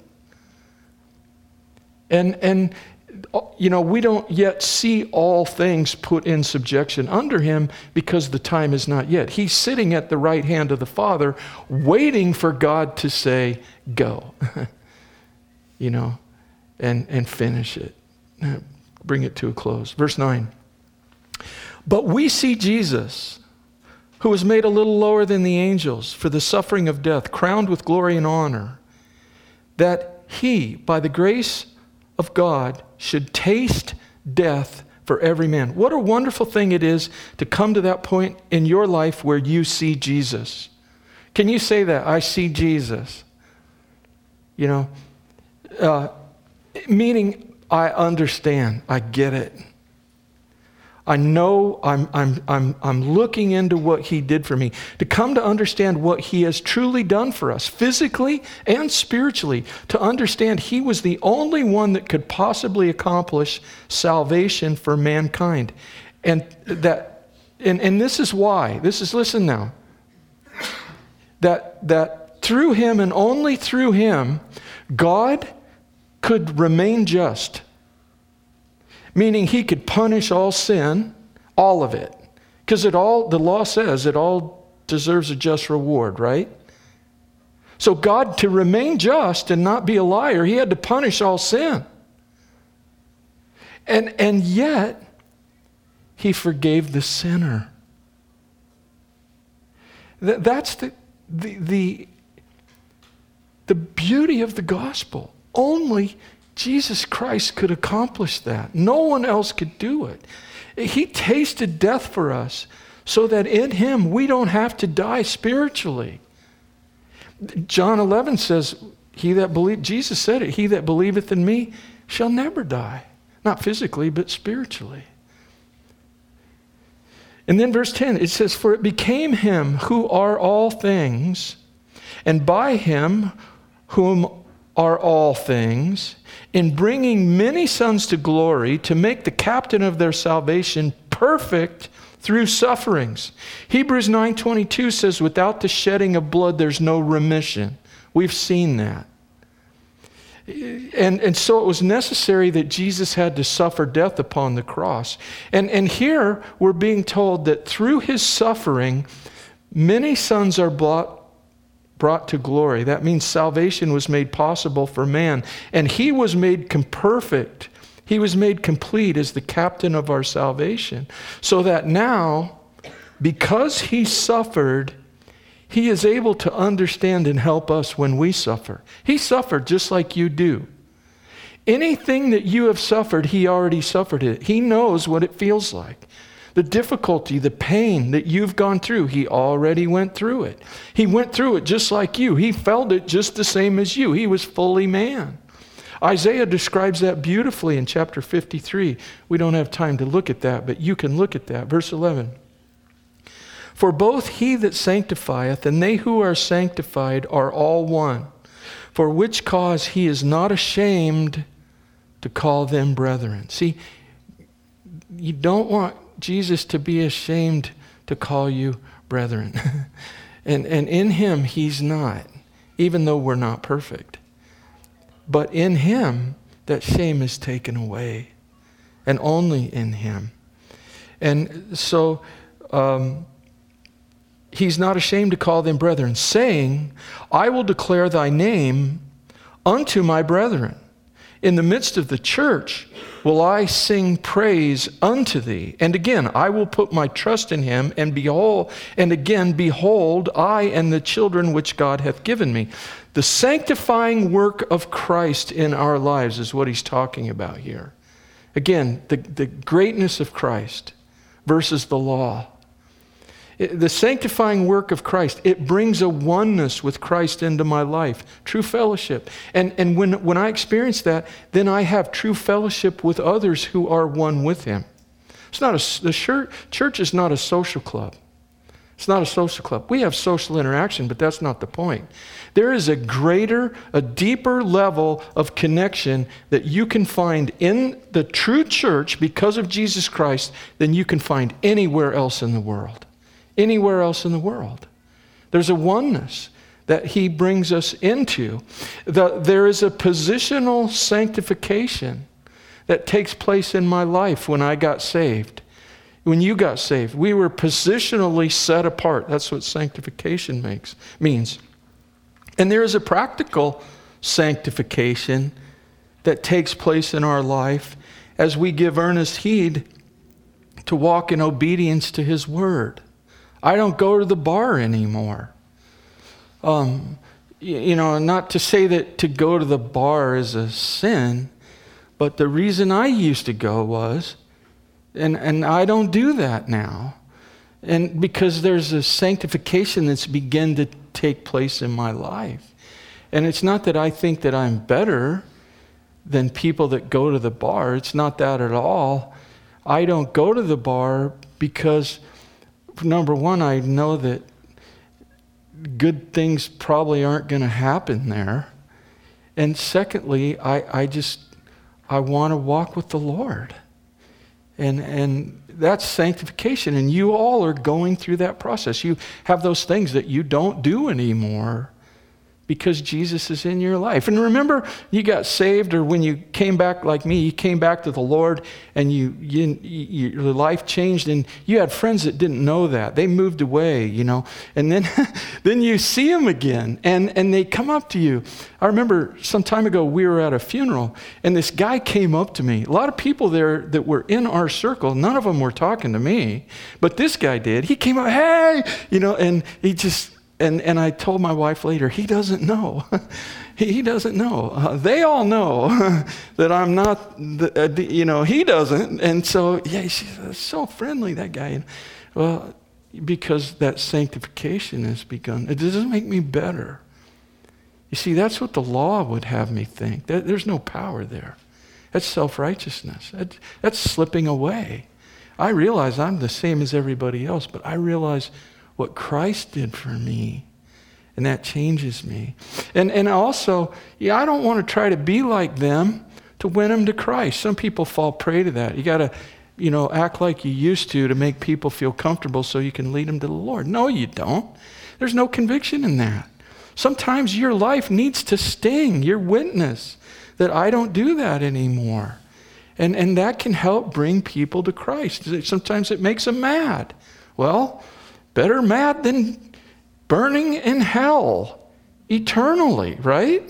And, and you know, we don't yet see all things put in subjection under him because the time is not yet. He's sitting at the right hand of the Father, waiting for God to say, go. you know, and, and finish it. Bring it to a close. Verse nine. But we see Jesus, who was made a little lower than the angels for the suffering of death, crowned with glory and honor, that he, by the grace of God, should taste death for every man. What a wonderful thing it is to come to that point in your life where you see Jesus. Can you say that? I see Jesus. You know, uh, meaning I understand. I get it. I know I'm, I'm, I'm, I'm looking into what he did for me. To come to understand what he has truly done for us, physically and spiritually. To understand he was the only one that could possibly accomplish salvation for mankind. And that, and, and this is why. This is, listen now. That, that through him and only through him, God could remain just, meaning he could punish all sin, all of it, because it all, the law says it all deserves a just reward, right? So God, to remain just and not be a liar, he had to punish all sin. And, and yet, he forgave the sinner. Th- that's the, the, the, the beauty of the gospel. Only Jesus Christ could accomplish that. No one else could do it. He tasted death for us so that in him we don't have to die spiritually. John eleven says, he that believe, Jesus said it, he that believeth in me shall never die. Not physically, but spiritually. And then verse ten, it says, for it became him who are all things, and by him whom are all things, in bringing many sons to glory, to make the captain of their salvation perfect through sufferings. Hebrews nine twenty-two says, without the shedding of blood, there's no remission. We've seen that. And, and so it was necessary that Jesus had to suffer death upon the cross. And, and here we're being told that through his suffering, many sons are brought brought to glory. That means salvation was made possible for man. And he was made perfect. He was made complete as the captain of our salvation. So that now, because he suffered, he is able to understand and help us when we suffer. He suffered just like you do. Anything that you have suffered, he already suffered it. He knows what it feels like. The difficulty, the pain that you've gone through, he already went through it. He went through it just like you. He felt it just the same as you. He was fully man. Isaiah describes that beautifully in chapter fifty-three. We don't have time to look at that, but you can look at that. Verse eleven. For both he that sanctifieth and they who are sanctified are all one, for which cause he is not ashamed to call them brethren. See, you don't want Jesus to be ashamed to call you brethren. And, and in him, he's not, even though we're not perfect. But in him, that shame is taken away. And only in him. And so um, he's not ashamed to call them brethren, saying, I will declare thy name unto my brethren. In the midst of the church will I sing praise unto thee. And again, I will put my trust in him, and behold, and again, behold, I and the children which God hath given me. The sanctifying work of Christ in our lives is what he's talking about here. Again, the, the greatness of Christ versus the law. It, the sanctifying work of Christ, it brings a oneness with Christ into my life, true fellowship. And, and when, when I experience that, then I have true fellowship with others who are one with him. It's not a, the church, church is not a social club. It's not a social club. We have social interaction, but that's not the point. There is a greater, a deeper level of connection that you can find in the true church because of Jesus Christ than you can find anywhere else in the world. Anywhere else in the world. There's a oneness that he brings us into. The, there is a positional sanctification that takes place in my life when I got saved. When you got saved, we were positionally set apart. That's what sanctification makes means. And there is a practical sanctification that takes place in our life as we give earnest heed to walk in obedience to his word. I don't go to the bar anymore. Um, you, you know, not to say that to go to the bar is a sin, but the reason I used to go was, and, and I don't do that now, and because there's a sanctification that's begun to take place in my life. And it's not that I think that I'm better than people that go to the bar. It's not that at all. I don't go to the bar because, number one, I know that good things probably aren't going to happen there. And secondly, I, I just, I want to walk with the Lord. And and that's sanctification. And you all are going through that process. You have those things that you don't do anymore because Jesus is in your life. And remember, you got saved, or when you came back like me, you came back to the Lord and you, you, you your life changed, and you had friends that didn't know that. They moved away, you know. And then then you see them again, and, and they come up to you. I remember some time ago, we were at a funeral, and this guy came up to me. A lot of people there that were in our circle, none of them were talking to me, but this guy did. He came up, hey, you know, and he just, And and I told my wife later, he doesn't know. he, he doesn't know. Uh, they all know that I'm not, the, uh, the, you know, he doesn't. And so, yeah, she's uh, so friendly, that guy. And, well, because that sanctification has begun. It doesn't make me better. You see, that's what the law would have me think. That, there's no power there. That's self-righteousness. That, that's slipping away. I realize I'm the same as everybody else, but I realize what Christ did for me, and that changes me. And and also, yeah, I don't want to try to be like them to win them to Christ. Some people fall prey to that. You got to, you know, act like you used to to make people feel comfortable so you can lead them to the Lord. No, you don't. There's no conviction in that. Sometimes your life needs to sting, your witness, that I don't do that anymore. And, and that can help bring people to Christ. Sometimes it makes them mad. Well, better mad than burning in hell eternally, right?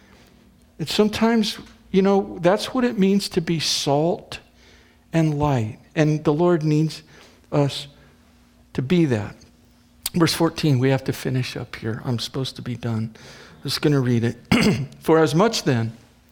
And sometimes, you know, that's what it means to be salt and light. And the Lord needs us to be that. Verse fourteen, we have to finish up here. I'm supposed to be done. I'm just going to read it. For as much then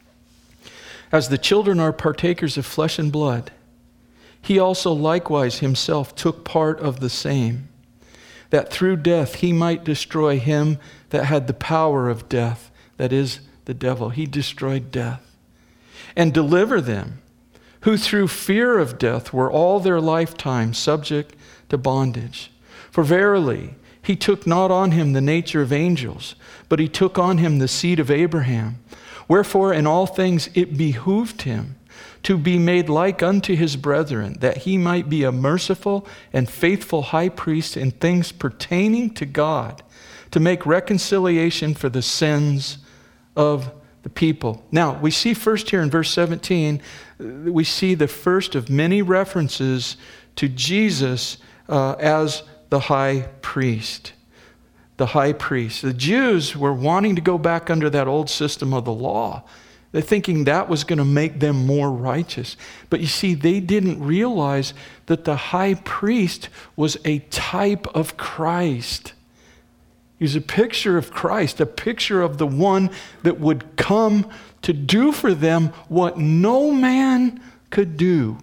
as the children are partakers of flesh and blood, he also likewise himself took part of the same, that through death he might destroy him that had the power of death, that is, the devil. He destroyed death. And deliver them who through fear of death were all their lifetime subject to bondage. For verily, he took not on him the nature of angels, but he took on him the seed of Abraham. Wherefore in all things it behooved him to be made like unto his brethren, that he might be a merciful and faithful high priest in things pertaining to God, to make reconciliation for the sins of the people. Now, we see first here in verse seventeen, we see the first of many references to Jesus uh, as the high priest. The high priest. The Jews were wanting to go back under that old system of the law. They're thinking that was going to make them more righteous. But you see, they didn't realize that the high priest was a type of Christ. He was a picture of Christ, a picture of the one that would come to do for them what no man could do.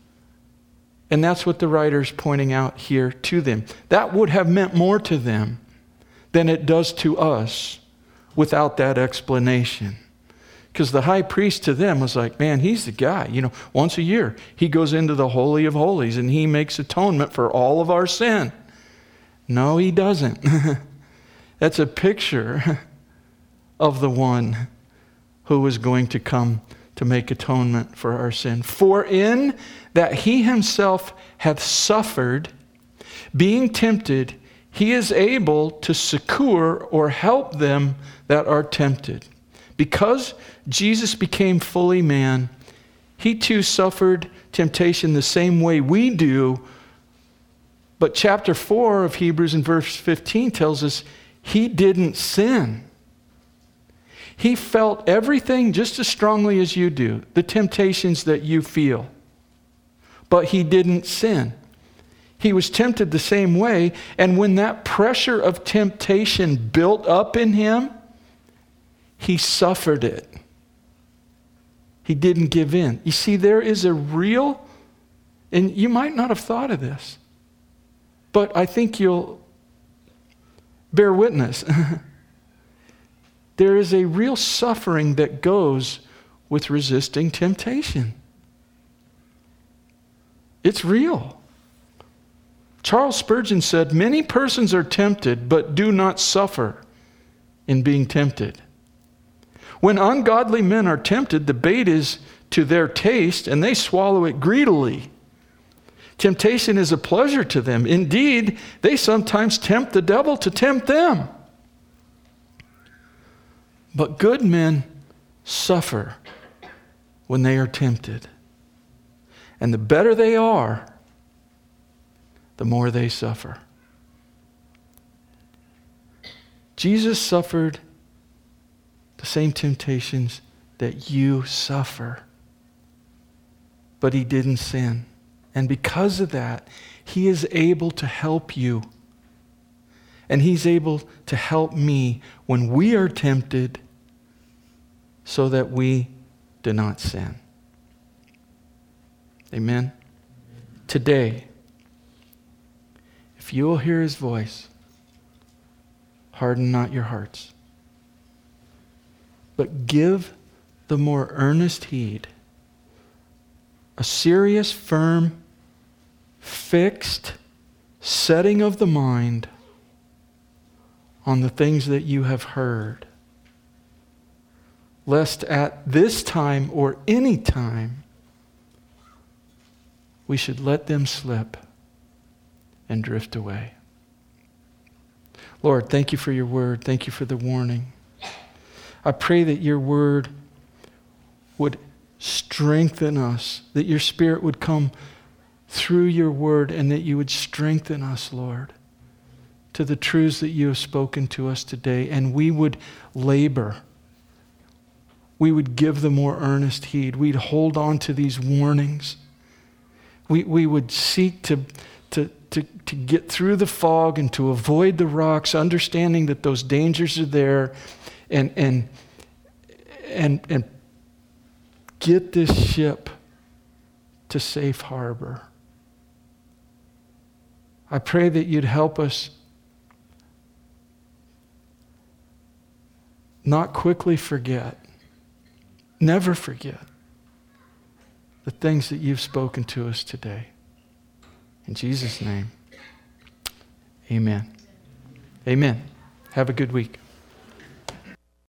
And that's what the writer's pointing out here to them. That would have meant more to them than it does to us without that explanation. Because the high priest to them was like, man, he's the guy. You know, once a year, he goes into the Holy of Holies and he makes atonement for all of our sin. No, he doesn't. That's a picture of the one who was going to come to make atonement for our sin. For in that he himself hath suffered, being tempted, he is able to succor or help them that are tempted. Because Jesus became fully man, he too suffered temptation the same way we do. But chapter four of Hebrews in verse fifteen tells us he didn't sin. He felt everything just as strongly as you do, the temptations that you feel. But he didn't sin. He was tempted the same way, and when that pressure of temptation built up in him, he suffered it. He didn't give in. You see, there is a real, and you might not have thought of this, but I think you'll bear witness. There is a real suffering that goes with resisting temptation. It's real. Charles Spurgeon said, many persons are tempted, but do not suffer in being tempted. When ungodly men are tempted, the bait is to their taste, and they swallow it greedily. Temptation is a pleasure to them. Indeed, they sometimes tempt the devil to tempt them. But good men suffer when they are tempted. And the better they are, the more they suffer. Jesus suffered the same temptations that you suffer. But he didn't sin. And because of that, he is able to help you. And he's able to help me when we are tempted so that we do not sin. Amen? Today, if you will hear his voice, harden not your hearts, but give the more earnest heed, a serious, firm, fixed setting of the mind on the things that you have heard, lest at this time or any time we should let them slip and drift away. Lord, thank you for your word. Thank you for the warning. I pray that your word would strengthen us, that your Spirit would come through your word, and that you would strengthen us, Lord, to the truths that you have spoken to us today, and we would labor. We would give the more earnest heed. We'd hold on to these warnings. We, we would seek to, to, to, to get through the fog and to avoid the rocks, understanding that those dangers are there, and and and and get this ship to safe harbor. I pray that you'd help us not quickly forget, never forget the things that you've spoken to us today. In Jesus' name, amen. Amen. Have a good week.